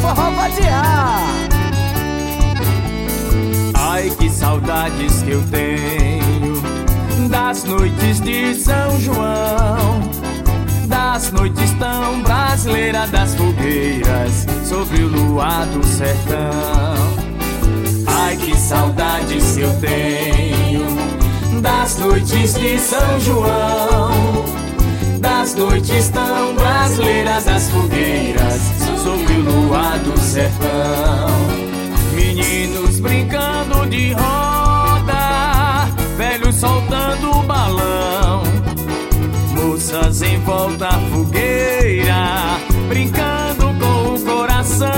forró vadiar. Ai, que saudades que eu tenho das noites de São João, das noites tão brasileiras, das fogueiras sobre o luar do sertão. Ai, que saudades eu tenho das noites de São João, das noites tão brasileiras, das fogueiras sobre o luar do sertão. Meninos brincando de roda, velhos soltando balão, moças em volta à fogueira, brincando com o coração.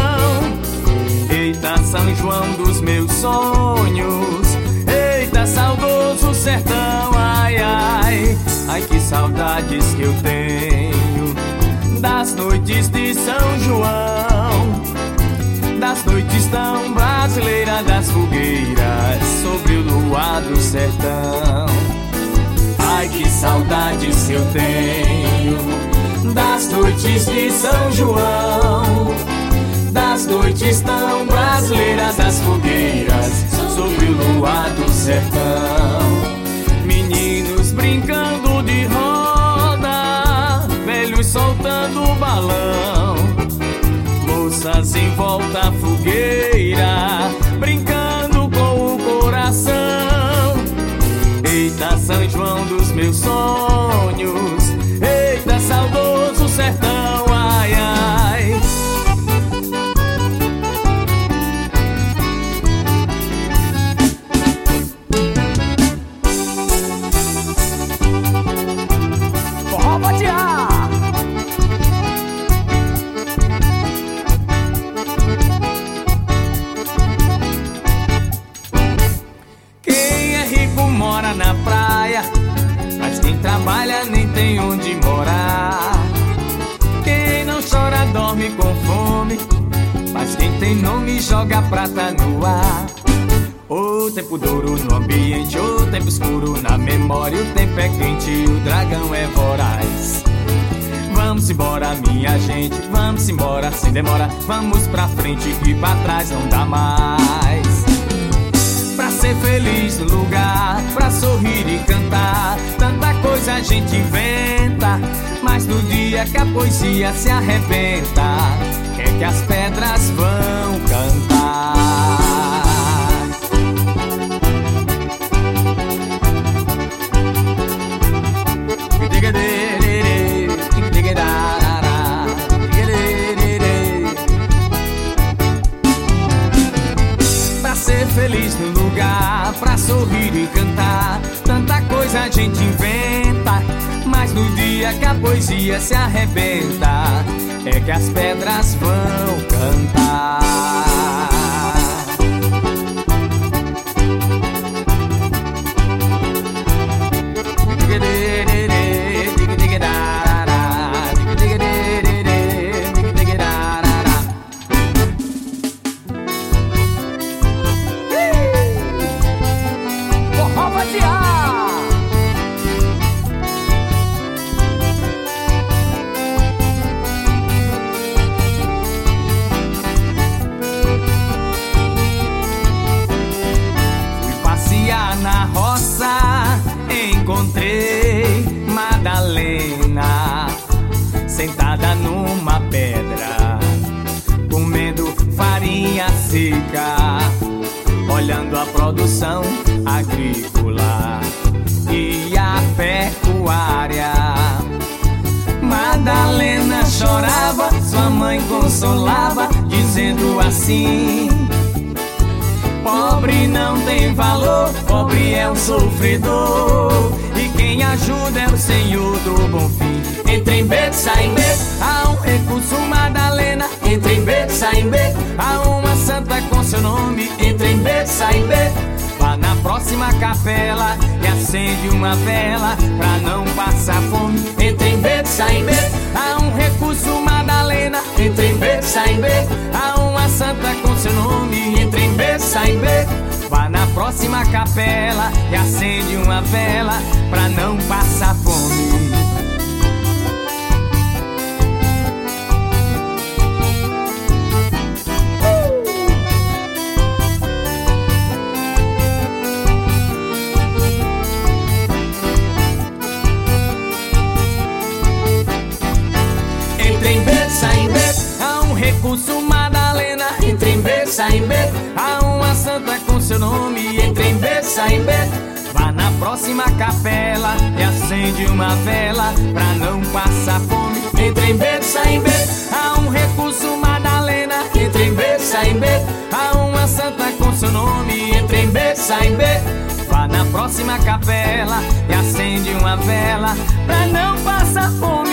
Eita, São João dos meus sonhos, eita, saudoso sertão, ai, ai. Ai, que saudades que eu tenho das noites de São João, das noites tão brasileiras, das fogueiras sobre o luar do sertão. Ai, que saudades eu tenho das noites de São João, das noites tão brasileiras, das fogueiras sobre o luar do sertão. Meninos brincando de roda, velhos soltando balão, moças em volta à fogueira, brincando com o coração. Eita, São João dos meus sonhos, eita, saudoso sertão, ai, ai. Forró vadiar. Mora na praia, mas quem trabalha nem tem onde morar. Quem não chora dorme com fome, mas quem tem nome joga prata no ar. O tempo duro no ambiente, o tempo escuro na memória. O tempo é quente e o dragão é voraz. Vamos embora, minha gente, vamos embora sem demora. Vamos pra frente que pra trás não dá mais. Pra ser feliz no lugar, pra sorrir e cantar, tanta coisa a gente inventa, mas no dia que a poesia se arrebenta, é que as pedras vão cantar. Pra ser feliz no lugar, pra sorrir e cantar, tanta coisa a gente inventa, mas no dia que a poesia se arrebenta, é que as pedras vão cantar. Na roça encontrei Madalena sentada numa pedra, comendo farinha seca, olhando a produção agrícola e a pecuária. Madalena chorava, sua mãe consolava, dizendo assim: pobre não tem valor, pobre é um sofredor, e quem ajuda é o Senhor do bom fim. Entra em B, sai em B, há um recurso Madalena. Entra em B, sai em B, há uma santa com seu nome. Entra em B, sai em B, vá na próxima capela e acende uma vela pra não passar fome. Entra em B, sai em B, há um recurso Madalena. Entra em B, sai em B, há uma santa com seu nome. Entra em B, sai em B, vá na próxima capela e acende uma vela pra não passar fome. há uma santa com seu nome. Entre em B, sai em B. Vá na próxima capela e acende uma vela pra não passar fome. Entre em B, sai em B. Há um recurso Madalena. Entre em B, sai em B. Há uma santa com seu nome. Entre em B, sai em B. Vá na próxima capela e acende uma vela pra não passar fome.